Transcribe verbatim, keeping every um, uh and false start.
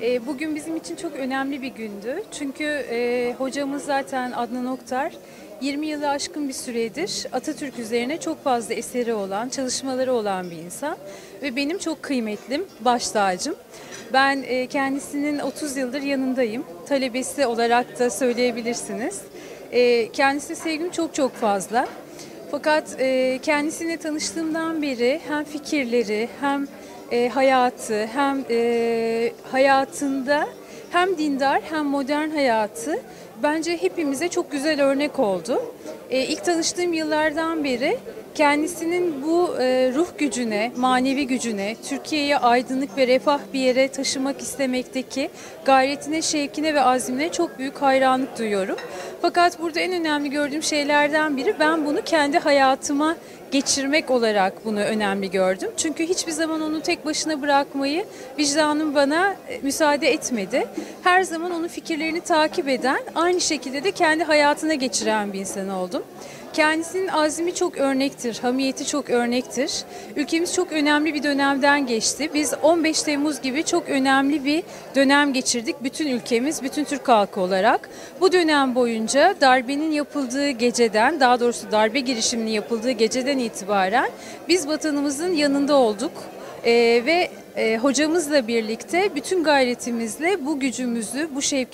E, bugün bizim için çok önemli bir gündü. Çünkü e, hocamız zaten Adnan Oktar yirmi yılı aşkın bir süredir Atatürk üzerine çok fazla eseri olan, çalışmaları olan bir insan. Ve benim çok kıymetlim, baş tacım. Ben e, kendisinin otuz yıldır yanındayım. Talebesi olarak da söyleyebilirsiniz. E, kendisine sevgim çok çok fazla. Fakat e, kendisiyle tanıştığımdan beri hem fikirleri hem e, hayatı hem e, hayatında hem dindar hem modern hayatı bence hepimize çok güzel örnek oldu. E, ilk tanıştığım yıllardan beri kendisinin bu e, ruh gücüne, manevi gücüne, Türkiye'yi aydınlık ve refah bir yere taşımak istemekteki gayretine, şevkine ve azmine çok büyük hayranlık duyuyorum. Fakat burada en önemli gördüğüm şeylerden biri, ben bunu kendi hayatıma geçirmek olarak bunu önemli gördüm. Çünkü hiçbir zaman onu tek başına bırakmayı vicdanım bana müsaade etmedi. Her zaman onun fikirlerini takip eden, aynı şekilde de kendi hayatına geçiren bir insan oldum. Kendisinin azmi çok örnektir, hamiyeti çok örnektir. Ülkemiz çok önemli bir dönemden geçti. Biz on beş Temmuz gibi çok önemli bir dönem geçirdik. Bütün ülkemiz, bütün Türk halkı olarak. Bu dönem boyunca darbenin yapıldığı geceden, daha doğrusu darbe girişiminin yapıldığı geceden itibaren biz vatanımızın yanında olduk. Ee, ve e, hocamızla birlikte bütün gayretimizle bu gücümüzü, bu şevkimizi